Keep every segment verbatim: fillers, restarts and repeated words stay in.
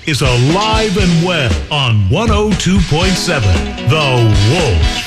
is alive and well on one oh two point seven The Wolf.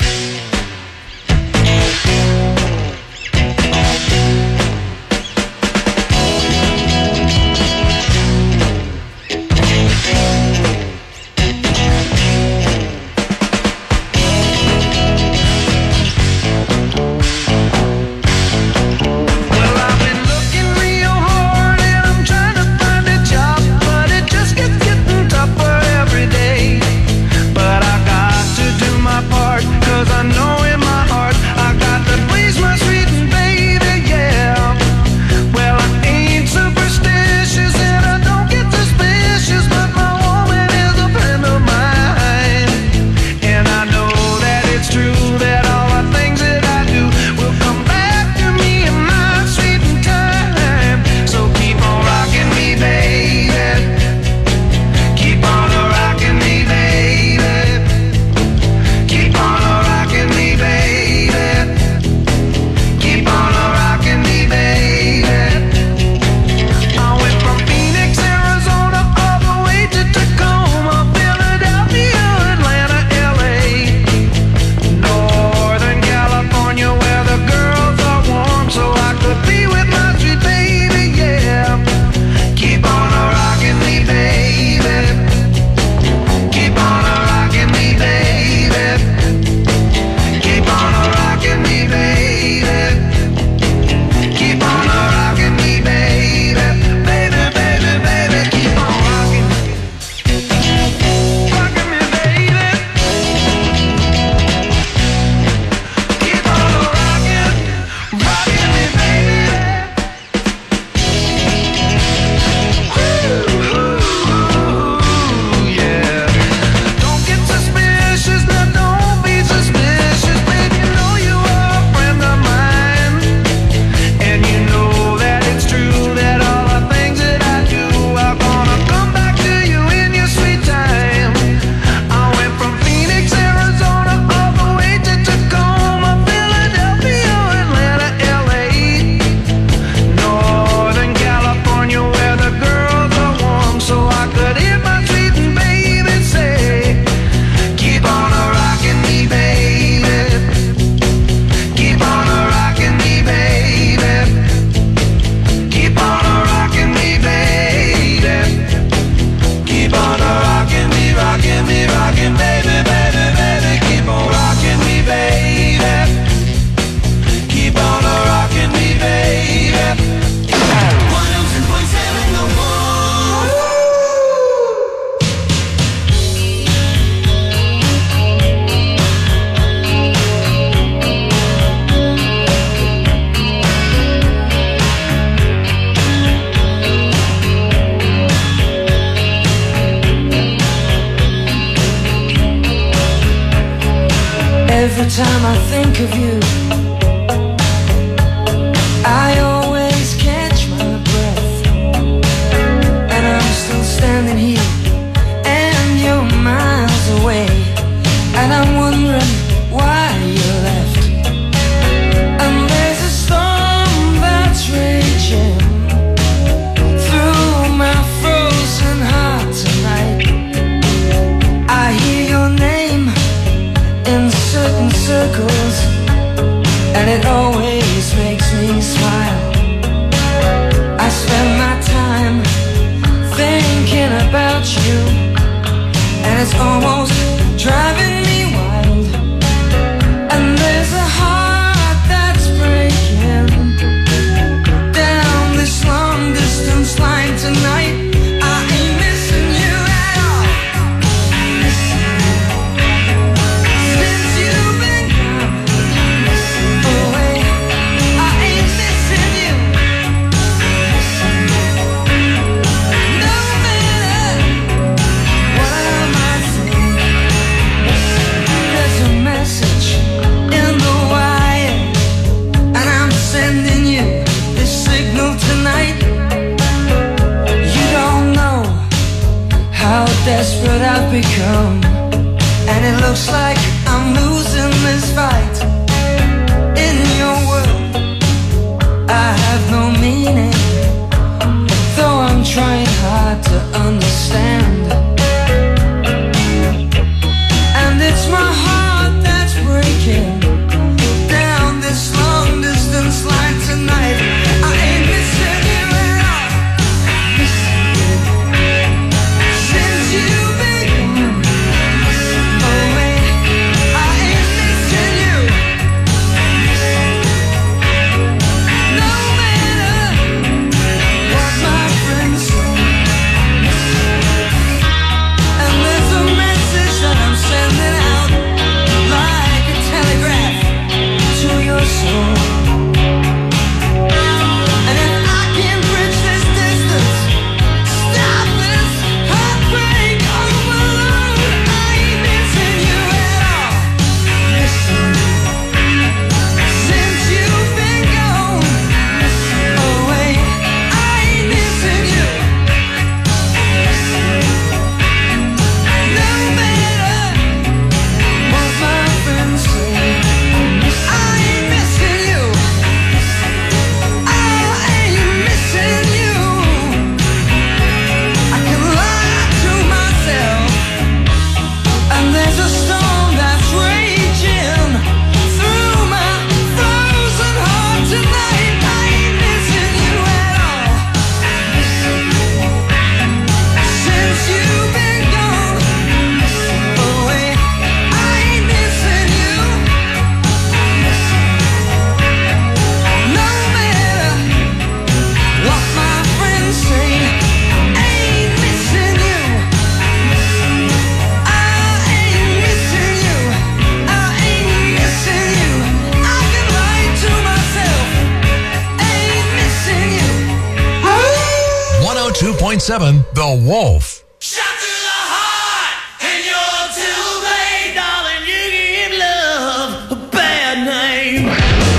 Every time I think of you, I always catch my breath. And I'm still standing here, and you're miles away. And I'm wondering why you left. And there's a storm that's raging through my frozen heart tonight. I hear your name in certain circles, and it always makes me smile. I spend my time thinking about you, and it's almost driving me wild. And there's a heart that's breaking down this long distance line tonight. Desperate I've become, and it looks like I'm losing this fight. In your world, I have no meaning, though I'm trying hard to understand. two point seven The Wolf. Shot to the heart, and you're too late, darling. You give love a bad name.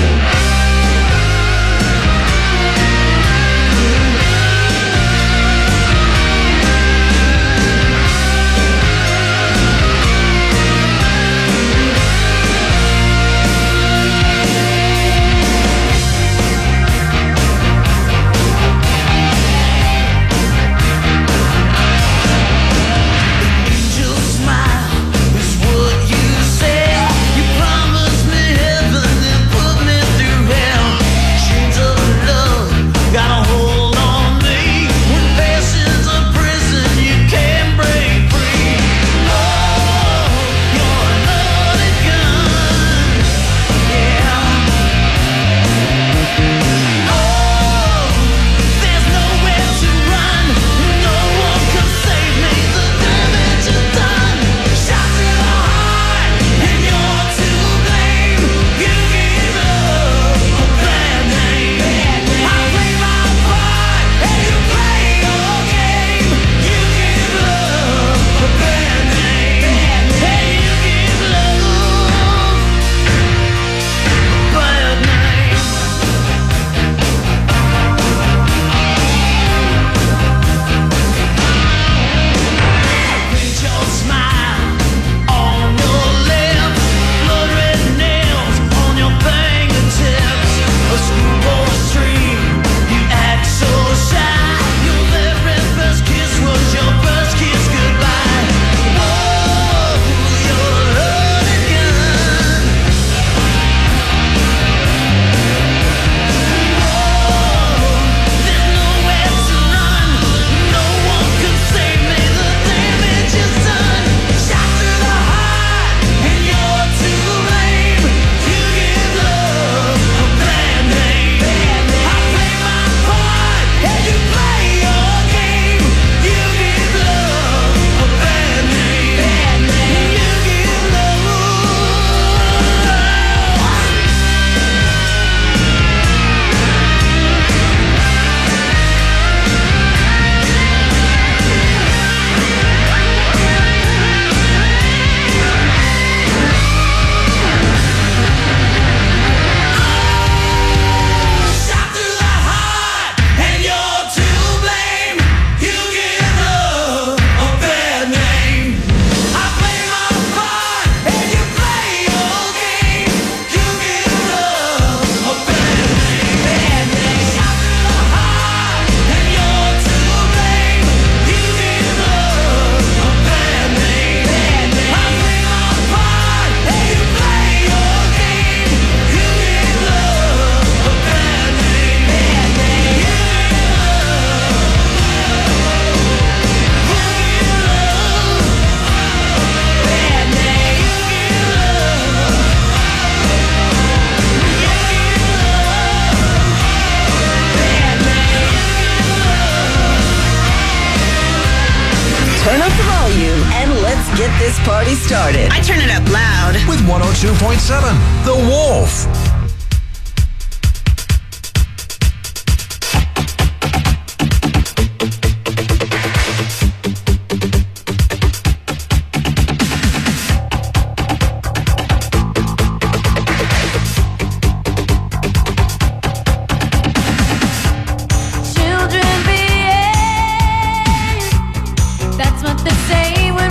Get this party started. I turn it up loud. With one oh two point seven The Wolf.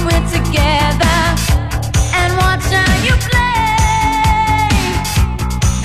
Together and watch how you play.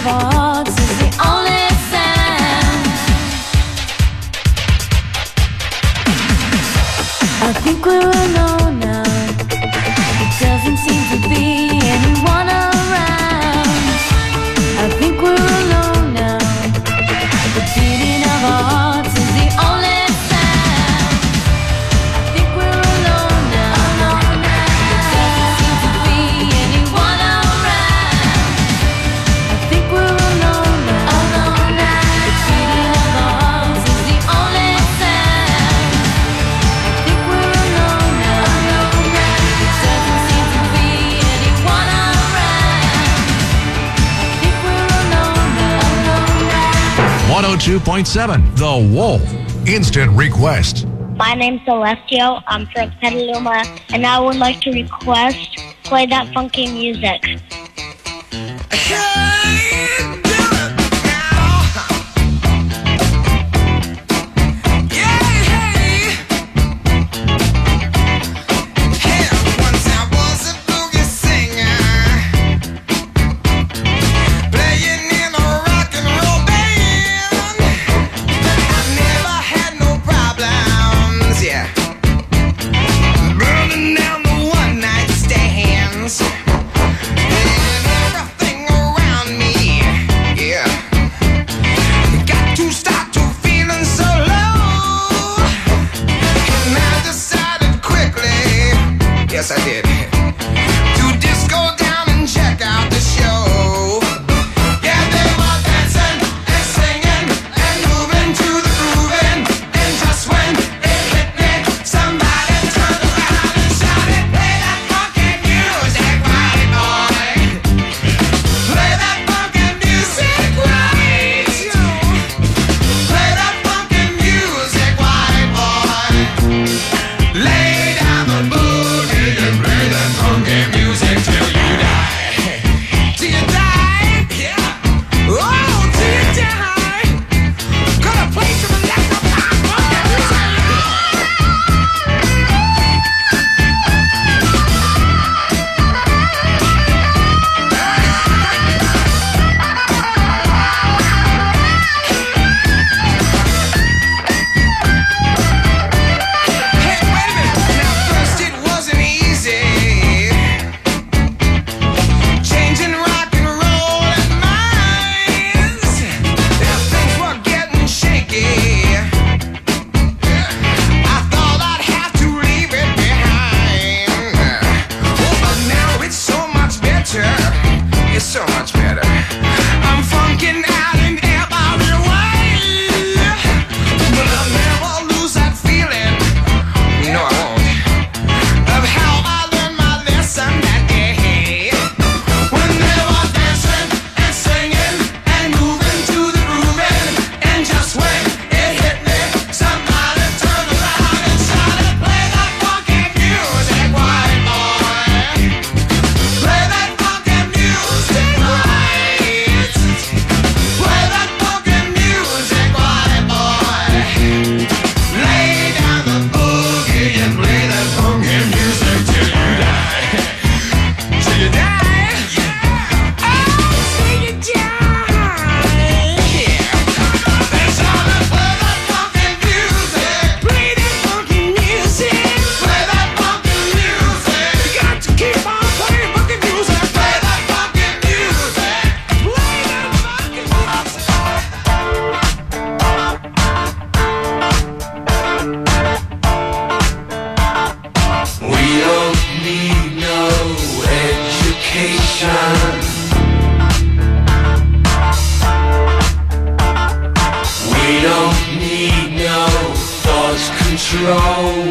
our hearts is the only sound. I think we're alone now. It doesn't seem to be anyone around. I think we're alone now. The beating of our hearts is the only sound. I think we're alone now. Alone now. It doesn't seem to be anyone around. I think we're alone now. Alone now. The beating of our hearts is the only sound. I think we're alone now. Alone now. It doesn't seem to be anyone around. I think we're alone now. Alone now. one oh two point seven, The Wolf. Instant request. My name's Celestio. I'm from Petaluma, and I would like to request play that funky music. Burning down the one night stands. control.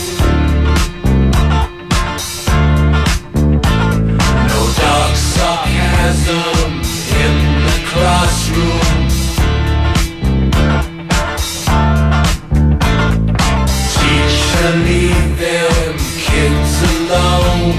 No dark sarcasm in the classroom. Teacher, leave them kids alone.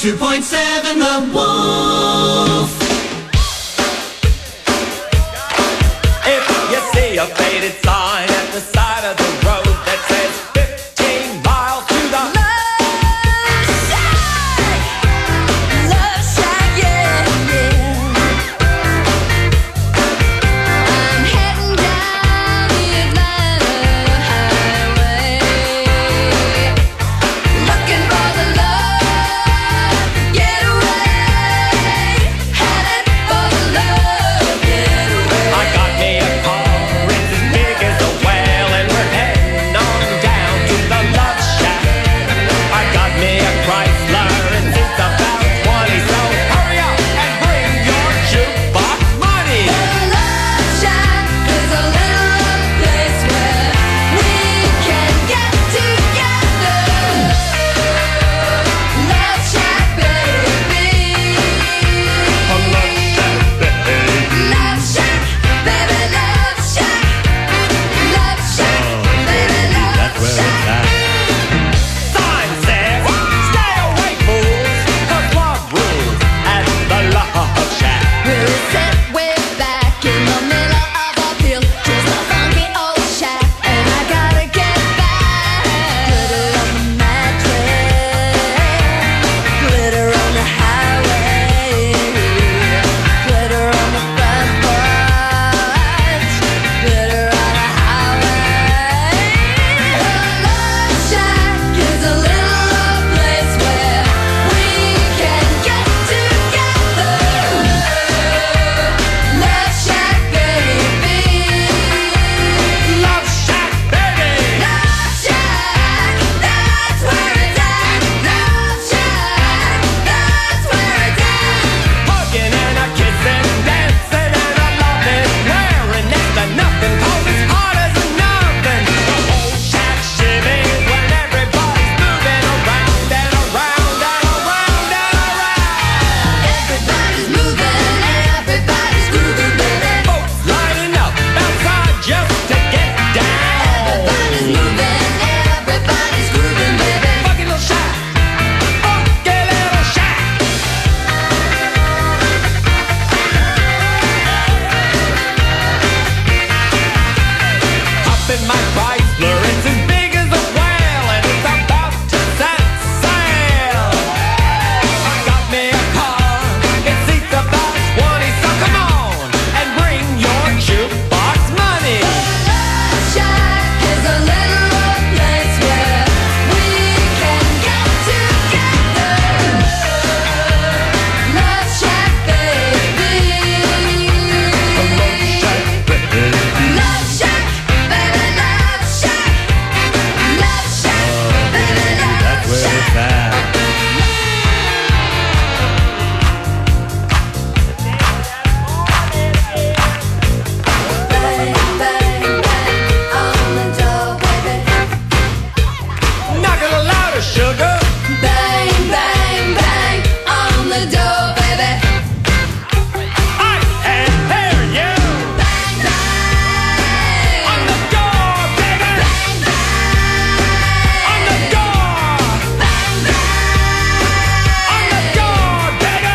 two point seven The Wolf. If you see a faded sign at the side of the road that says fifteen miles to the Love Shack, Love Shack, yeah, yeah. I'm heading down the Atlanta highway, looking for the love getaway, headed for the love getaway. I got me a car, it's as big as a whale, and we're heading on down to the Love Shack. I got me a Chrysler, and it's about twenty, so hurry up and bring your jukebox money. The Love Shack is a little rough place where we can get together. Love Shack, baby. Love Shack, baby, Love Shack. Love Shack, baby, Love Shack. Sign says, stay away, fools, 'cause love rules at the Love Shack. We'll sit way back in the middle of a field, just a funky old shack, and I gotta get back. Glitter on the mattress, glitter on the highway, glitter on the front porch, glitter on the highway. The Love Shack is a little rough place where we can get together. Love Shack, baby. Love Shack, baby. Love Shack, that's where it's at. Love Shack, that's where it's at. Hugging and a kissing, dancing and a loving, wearing next to nothing, 'cause it's hard as a nothing. The whole shack shivers when everybody's moving around and around and around and around. Everybody's moving, everybody's grooving, baby. Folks lining up outside just to get down. Everybody's moving, everybody's grooving, baby. Funky little shack, funky little shack. Up in my Chrysler, it's as big as a whale, and it's about to set sail. I got me a car, it seats about twenty, so come on and bring your jukebox money. Love Shack is a little rough place where we can get together. Love Shack, baby. Love Shack, baby, Love Shack. Love Shack, baby, Love Shack. Bang, bang, bang on the door, baby. Knock it louder, sugar. Bang, bang, bang on the door, baby. I can hear you. Bang, bang On the door, baby. Bang, bang On the door. Bang, bang On the door, baby.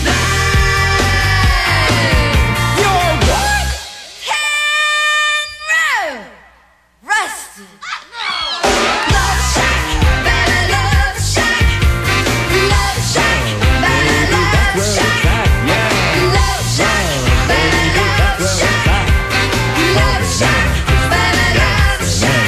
You're what? Henry Rusted. Love Shack, baby, Love Shack. Love Shack, baby, Love Shack. Love Shack, baby, Love Shack. Love Shack, baby, Love Shack.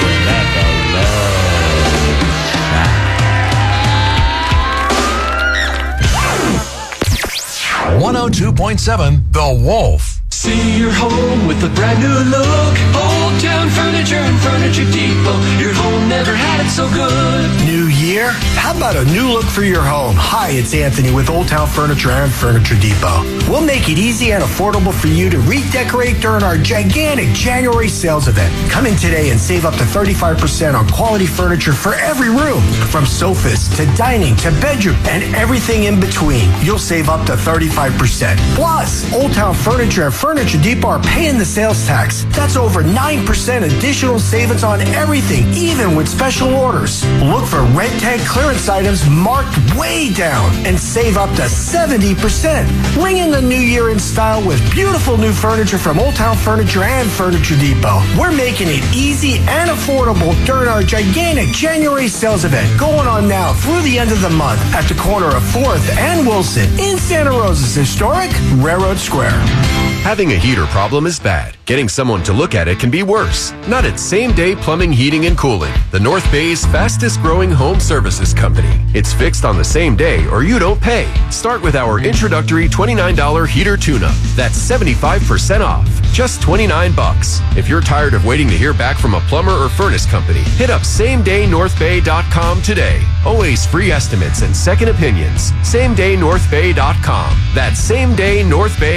one oh two point seven The Wolf. See your home with a brand new look. Old Town Furniture and Furniture Depot. Your home never had it so good. New year? How about a new look for your home? Hi, it's Anthony with Old Town Furniture and Furniture Depot. We'll make it easy and affordable for you to redecorate during our gigantic January sales event. Come in today and save up to thirty-five percent on quality furniture for every room, from sofas to dining to bedroom and everything in between. You'll save up to thirty-five percent. Plus, Old Town Furniture and Furniture Depot are paying the sales tax. That's over nine percent additional savings on everything, even with special orders. Look for Rent tag clearance items marked way down and save up to seventy percent. Ring in the new year in style with beautiful new furniture from Old Town Furniture and Furniture Depot. We're making it easy and affordable during our gigantic January sales event going on now through the end of the month at the corner of fourth and Wilson in Santa Rosa's historic Railroad Square. Having a heater problem is bad. Getting someone to look at it can be worse. Not at Same Day Plumbing, Heating, and Cooling, the North Bay's fastest growing home services company. It's fixed on the same day or you don't pay. Start with our introductory twenty-nine dollars heater tune-up. That's seventy-five percent off. Just twenty-nine bucks. If you're tired of waiting to hear back from a plumber or furnace company, hit up same day north bay dot com today. Always free estimates and second opinions. same day north bay dot com. That's same day north bay